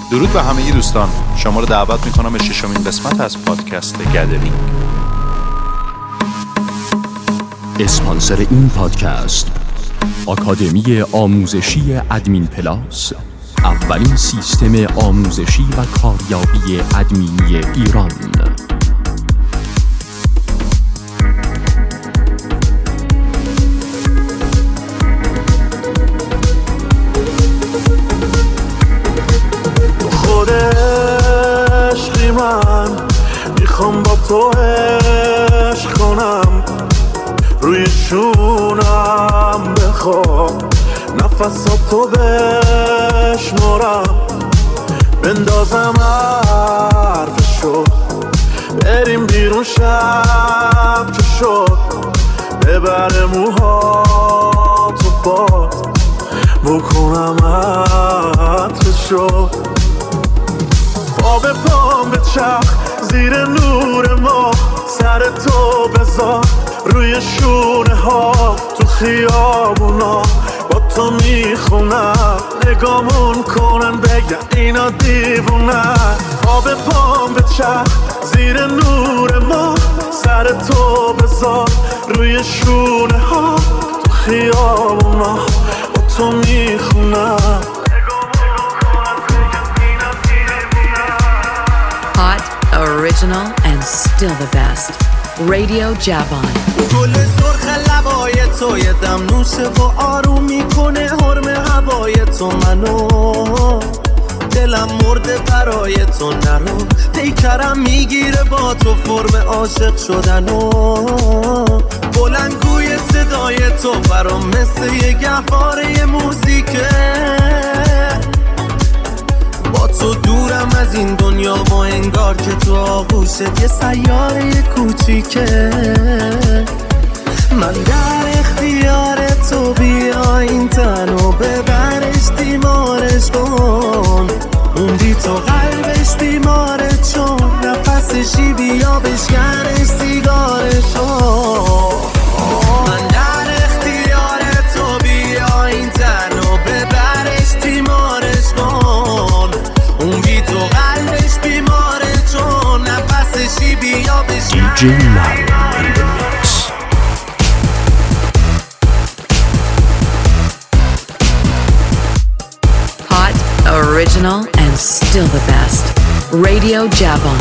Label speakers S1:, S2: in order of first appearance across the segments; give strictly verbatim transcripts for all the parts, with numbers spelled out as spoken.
S1: درود به همه دوستان، شما رو دعوت میکنم به ششمین قسمت از پادکست گدرینگ.
S2: اسپانسر این پادکست آکادمی آموزشی ادمین پلاس، اولین سیستم آموزشی و کاریابی ادمینی ایران.
S3: میخوام با تو عشق کنم، روی شونم بخواب، نفساتو بشمارم، بندازم حرفشو، بریم بیرون شب که شد، ببر موهاتو باد، بکنم عطرشو، آب پام به چرخ زیر نور ما، سر تو بذار روی شونه ها، تو خیابونا با تو میخونم، نگامون کنن بگن اینا دیوونن. آب پام به چرخ زیر نور ما، سر تو بذار روی شونه ها، تو خیابونا با تو میخونم.
S4: Original and still the best. Radio Javon.
S5: گل سرخ لبای تو یه دم نوشه و آروم میکنه، حرم هوای تو منو، دلم مرده برای تو نرو، پیکرم میگیره با تو فرم عاشق شدنو، بلندگوی صدای تو برام مثل یه گهواره موزیکه، با تو دورم از این دنیا و انگار که تو آغوشت یه سیاره کوچیکه، من در اختیار تو، بیا این تنو ببرش دیمارش کن، اون بی تو قلبش بیماره چون نفسشی، بیا بشکنش سیگارشو، من در اختیار تو، بیا این تنو ببرش دیمارش کن، اون بی تو قلبش بیماره چون نفسشی، بیا بشکنش.
S2: دی جی Mal in the mix.
S4: Hot, original and still the best. Radio Javon.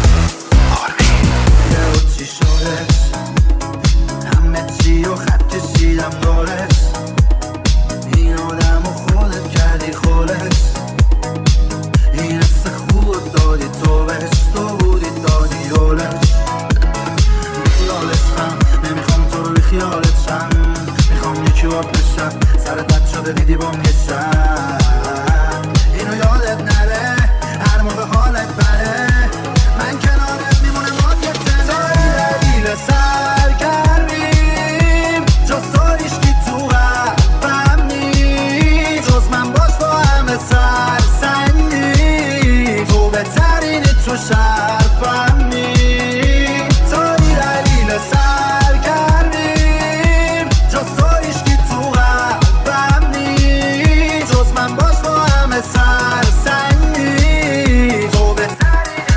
S5: چی شدش همه چی و خط کشیدم دارش، این آدم و خودت کردی خودش، این حس خوب دادی تو بهش، تو بودی دادی یولش، بیخیالش هم نمیخوام تو رو بیخیالت شم، میخوام یکی بار بشم سرت بد شده دیدی بام یه شم، اینو یادت نره هر موقع حالت بره، من کنارت میمونم آدیته، سایه دیل سر کردیم، جز تو ایشکی تو قلبم نی، جز من باش با همه سر سنگی، تو بهترینی تو شرفم نی، سایه دیل سر کردیم، جز تو ایشکی تو قلبم نی، جز من باش با همه سر سنگی، تو بهترینی تو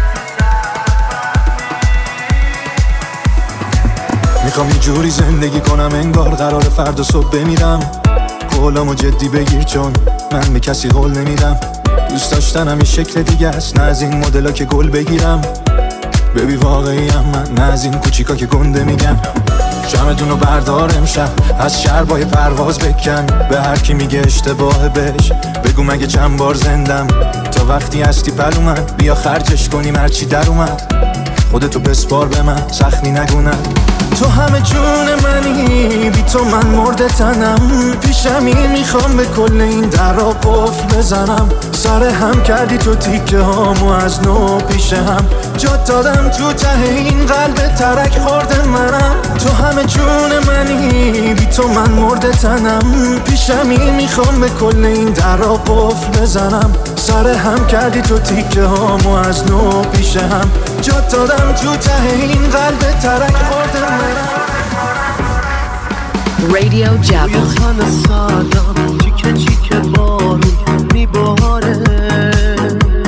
S5: شرفم.
S3: میخوام یه جوری زندگی کنم انگار قرار فردا صبح بمیرم، قولامو جدی بگیر چون من به کسی قول نمیدم، دوست داشتنم این شکل دیگه است، نه از این مدلا که گل بگیرم، ببی واقعیم من، نه از این کوچیکا که گنده میگن، شمدونو بردار امشب از شربای پرواز بکن، به هر کی میگه اشتباه بهش بگو مگه چند بار زندم، تا وقتی هستی پلومن، بیا خرجش کنیم هرچی در اومد، خودتو بسپار به من سختی نگونم، تو همه جون منی، بی تو من مرده تنم، پیشمی میخوام به کل این درا قفل بزنم، سر هم کردی تو تیکه هامو از نو پیش هم، جا دادم تو ته این قلب ترک خورده منم، تو همه جون منی، بی تو من مرده تنم، پیشمی میخوام به کل این درا قفل بزنم، سر هم کردی تو تیکه هامو از نو پیش هم، جا دادم تو ته این قلب ترک خورده منم.
S4: Radio Javon.
S5: سلام چیکه چیکه بارون میباره،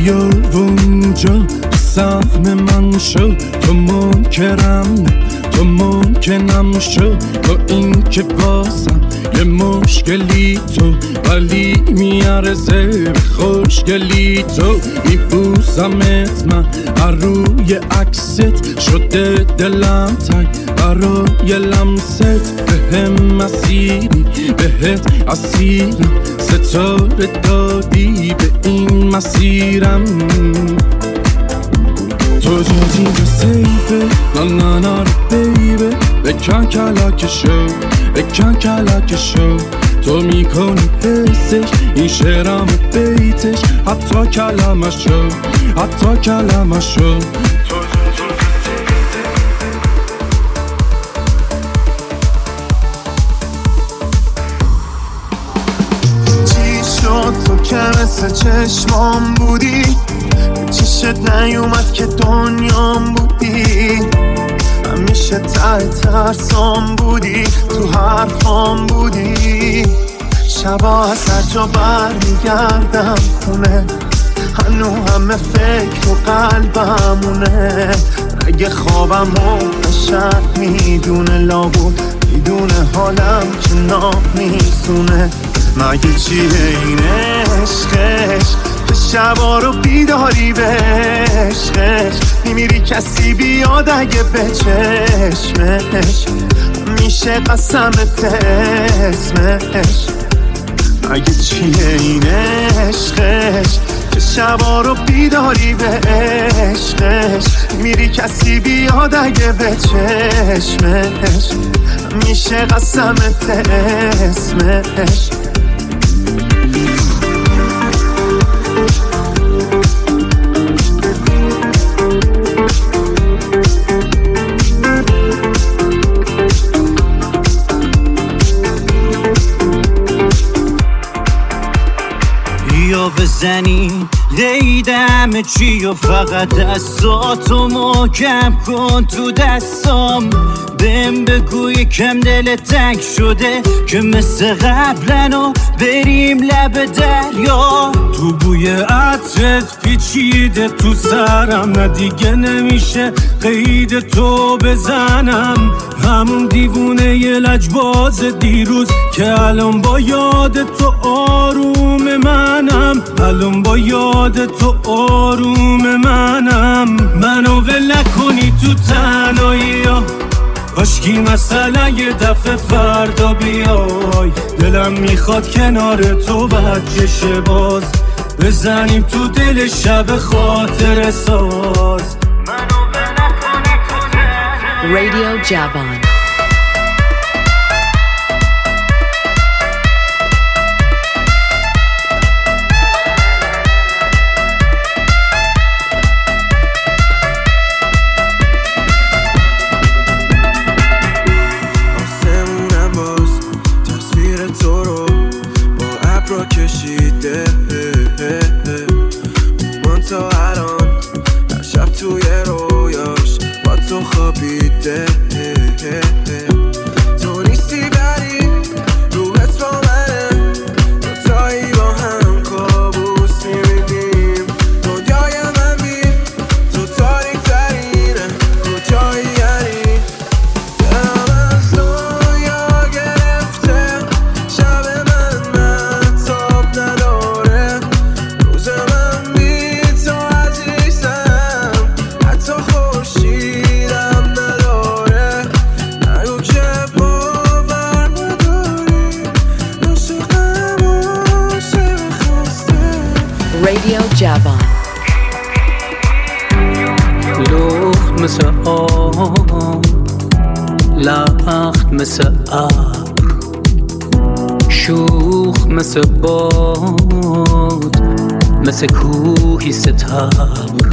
S6: بیا اونجا سهم من شو، تو منکرم نه تو ممکنم شو، با این که بازم یه مشکلی تو ولی میارزه به خوشگلی تو. میبوسمت من هر روی عکست، شده دلم تنگ برای لمست. به هم مسیری بهت اسیرم، ستاره دادی به این مسیرم. تو جادی به سیفه نا نا نا بیبه، بکن کلکشو بکن کلکشو. تو میکنی حسش این شعرم بیتش، حتی کلمشو حتی کلمشو.
S3: چی شد تو که مثل چشمام بودی، چشت نیومد که دنیام بودی. همیشه ته ترسام بودی، تو حرفام بودی. شبا از هر جا بر میگردم خونه، هنو همه فکر و قلبمونه. اگه خوابم و شب میدونه لابود، میدونه حالم که نام میسونه. مگه چیه این عشقش که شبا رو بیداری به عشقش. میمیری کسی بیاد اگه به چشمش، میشه قسمت اسمش. مگه چیه این عشقش که شبا رو بیداری به عشقش. میری کسی بیاد اگه به چشمش، میشه قسمت اسمش.
S7: یا بزنی قید همه چی و فقط دستاتو محکم کن تو دستام. بهم بگو یکم دل تنگ شده که مثل قبلنو بریم لب دریا.
S6: تو بوی عطرت پیچیده تو سرم، نه دیگه نمیشه قید تو بزنم. همون دیوونه یه لجباز دیروز که الان با یاد تو آروم منم. الان با یاد تو آروم منم. منو ول نکنی تو تنهایی ها، کاشکی مثلا یه دفعه فردا بیای. دلم میخواد کنار تو بچه باز بزنیم تو دل شب خاطر ساز.
S4: Radio Javan.
S3: آسمونم باز تصویر تو رو با ابرا کشیده. من تا الان هر شب توی رویاش با تو خوابیده. تو نیستی بری روحت با منه، دوتایی با هم کابوس میبینیم. دنیای من بی تو تاریک ترینه، کجایی یعنی؟ دلم از دنیا گرفته، شب من مهتاب نداره. روز من بی تو عزیزم، حتی خورشیدم نداره. نگو که باور نداری، عاشقم عاشق خواسته.
S4: Radio Javan.
S7: لخت مثل آب، لخت مثل ابر، شوخ مثل باد، مثل کوهی ستبر.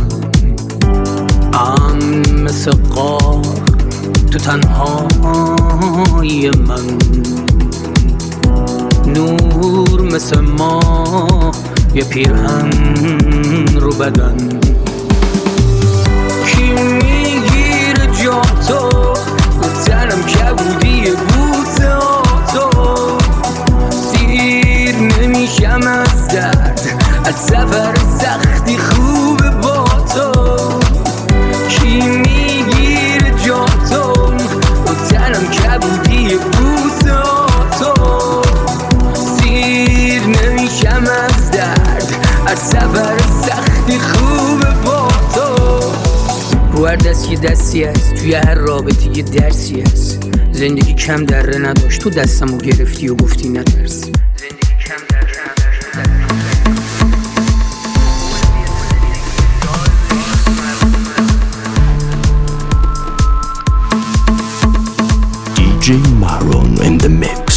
S7: امن مثل غار تو تنهای من، نور مثل ماه یه پیرهن رو بدن. کی میگیره جا تو تنم کبودی بوسه ها تو. سیر نمیشم از درد، از سفر سختی خود هست یه دستی هست، توی هر رابطه یه درسی هست. زندگی کم دره نداشت، تو دستمو گرفتی و گفتی نترس. زندگی کم دره نداشت، تو
S2: دی جی Maroon in the mix.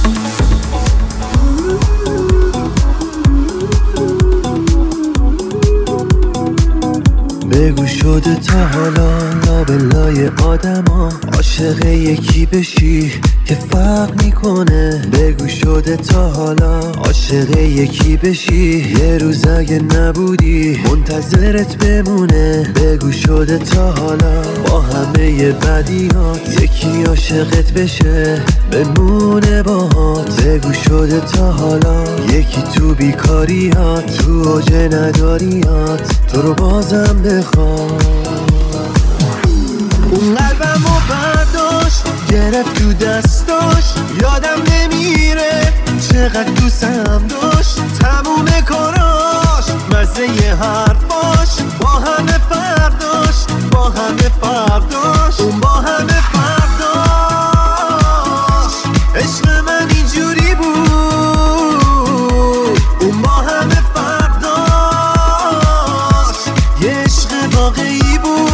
S8: بگو شده تا حالا لابلای آدما عاشق یکی بشی که فرق میکنه. بگو شده تا حالا عاشق یکی بشی یه روز اگه نبودی منتظرت بمونه. بگو شده تا حالا با همه بدیات یکی عاشقت بشه بمونه باهات. بگو شده تا حالا یکی تو بیکاریات تو اوج نداریات تو رو بازم بخواد. اون قلبمو برداشت گرفت تو دستاش یادم نمیره چقدر دوستم داشت تموم کاراش مزه ی حرفاش با همه فرداش با همه فرداش اون با همه فرداش. عشق من اینجوری بود اون با همه فرداش یه عشق واقعی بود.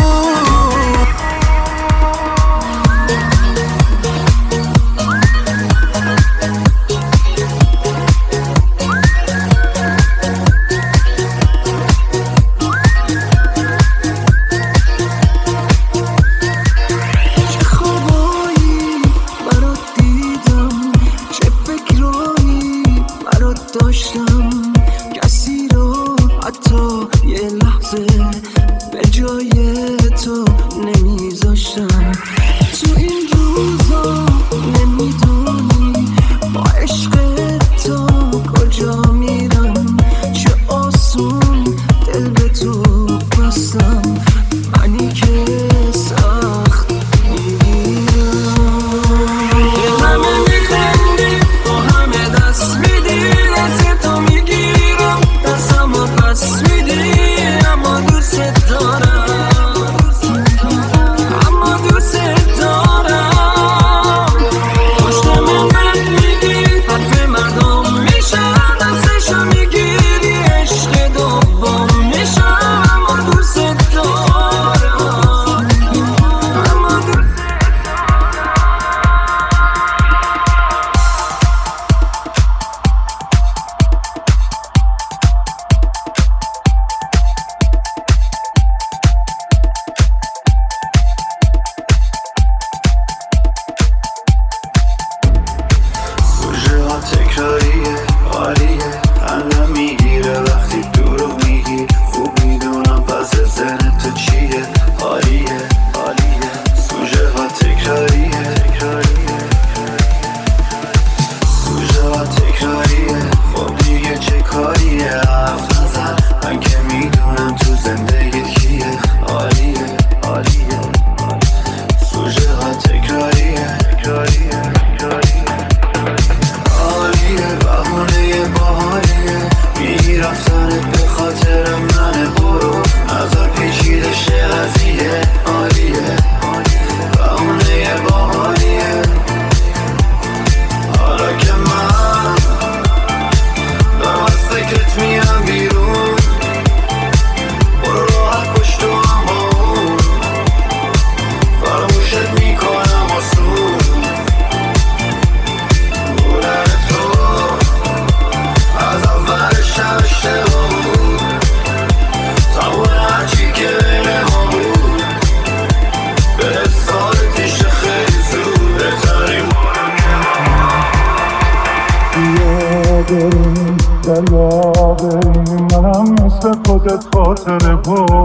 S6: خودت خاطر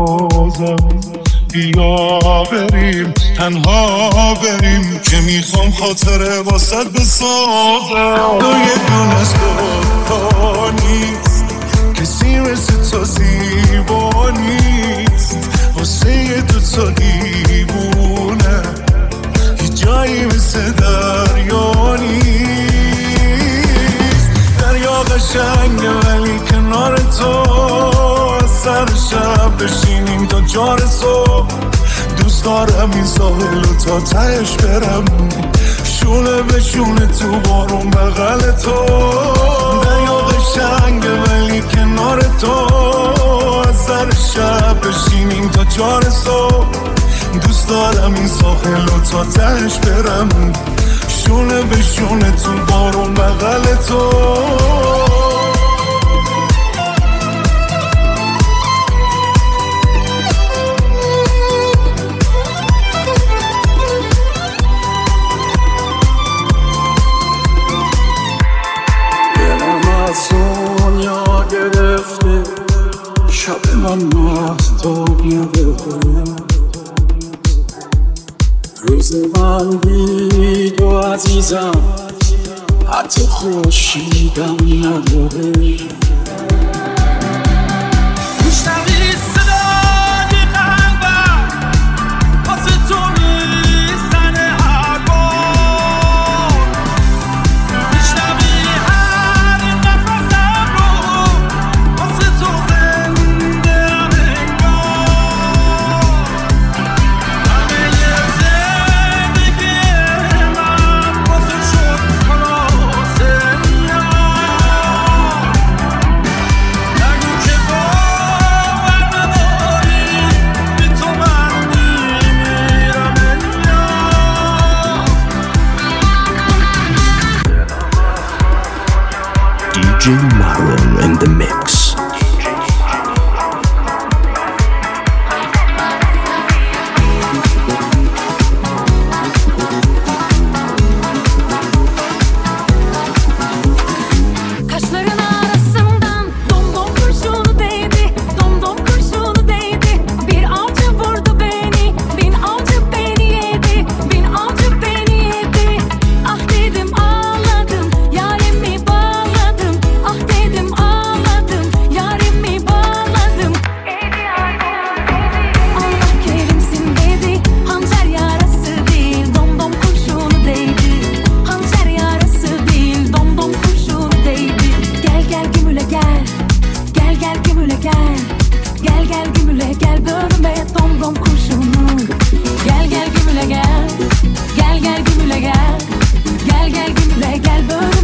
S6: بازم بیا بریم تنها بریم که میخوام خاطره واسد بسازم. تو یه دون از دوتا نیست کسی مثل تو زیبا نیست واسه یه دوتا دیوونه یه جایی مثل دریا نیست. دریا قشنگه ولی کنار تو سر شب بشینیم تا جار صبح
S9: دارم این ساحل و تا تهش برم، شونه به شونه تو بارون بغل تو، دریا قشنگه ولی کنار تو، از سر شب بشینیم تا چهار صبح، دوست دارم این ساحل و تا تهش برم، شونه به شونه تو بارون بغل تو.
S6: دنیا گرفته شب من مهتاب نداره، روز من بی تو عزیزم حتی خورشیدم نداره. میشنوی صدای قلبم واسه تو میزنه هر بار، میشنوی هر نفسم رو واسه تو زنده ام انگار، همه زندگی من واسه شد خلاصه نگو که باور نداری بی تو من میمیرم
S2: D J Maroon in the mix.
S10: Kaşların arasından domdom kurşunu değdi, domdom kurşunu değdi. Bir avcı vurdu beni, bin avcı beni yedi, bin avcı beni yedi. Ah dedim ağladım, yarimi bağladım. Ah dedim ağladım, yarimi bağladım. Allah kerimsin dedi, hançer yarası değil, domdom kurşunu değdi. Hançer yarası değil, domdom kurşunu değdi. Gel gel gümüle gel, gel gel gümüle gel. Gel gel gümüle gel bölüme domdom kurşunu. Gel gel gümüle gel, gel gel gümüle gel. Gel gel gümüle gel bölüme